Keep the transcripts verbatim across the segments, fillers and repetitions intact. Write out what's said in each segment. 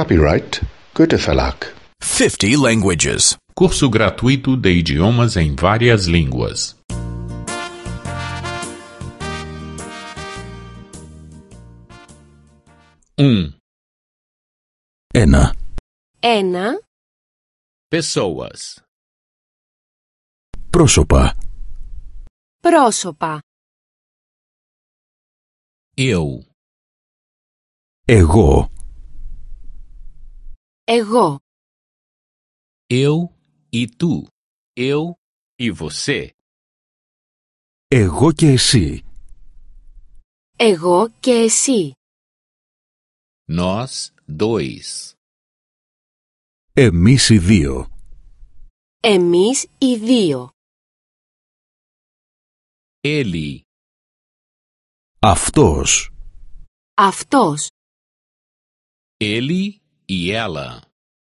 Copyright Goethe Verlag. fifty languages. Curso gratuito de idiomas em várias línguas. Um. Ένα. Ένα. Pessoas. Πρόσωπα. Πρόσωπα. Eu. Εγώ. Εγώ. Eu e tu. Eu e você. Εγώ και εσύ. Εγώ και εσύ. Nós dois. Εμείς οι δύο. Εμείς οι δύο. Ele. Αυτός. Αυτός. Ele e ela.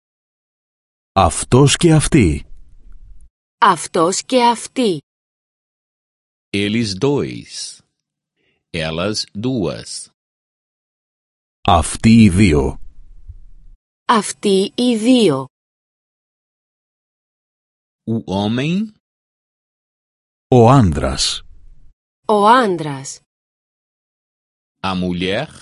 Αυτός και αυτή. Αυτός και αυτή. Eles dois. Elas duas. Αυτοί οι δύο. Αυτοί οι δύο. O homem. Ο άνδρας. Ο άντρας. A mulher.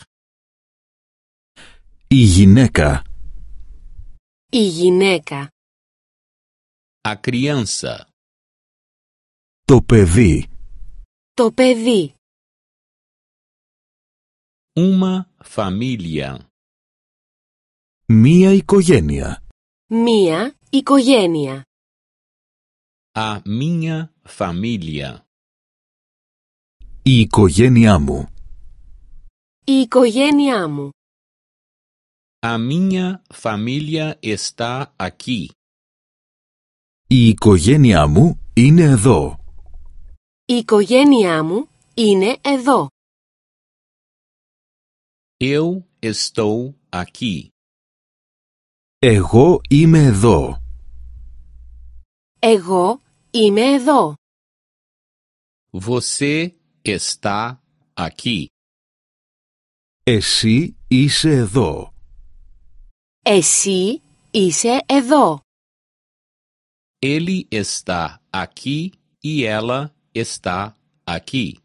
Η γυναίκα. Η γυναίκα. A criança. Το παιδί. Το παιδί. Uma família. Μία οικογένεια. Μία οικογένεια. A minha família. Η οικογένειά μου. Η οικογένειά μου. A minha família está aqui. Η οικογένειά μου είναι εδώ. Η οικογένειά μου είναι εδώ. Eu estou aqui. Εγώ είμαι εδώ. Εγώ είμαι εδώ. Você está aqui. Εσύ είσαι εδώ. Εσύ είσαι εδώ. Ele está aqui e ela está aqui.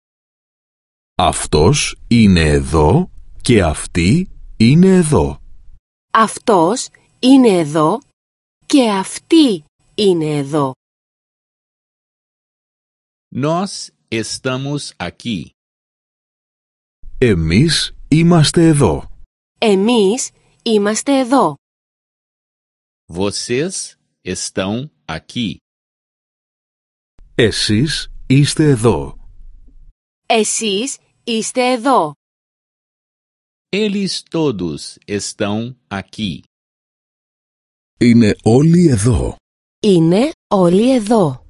Αυτός είναι εδώ και αυτή είναι εδώ. Αυτός είναι εδώ και αυτή είναι εδώ. Nós estamos aqui. Εμείς είμαστε εδώ. Εμείς είμαστε εδώ. Vocês estão aqui. Εσείς είστε εδώ. Εσείς είστε εδώ. Eles todos estão aqui. Είναι όλοι εδώ. Είναι όλοι εδώ.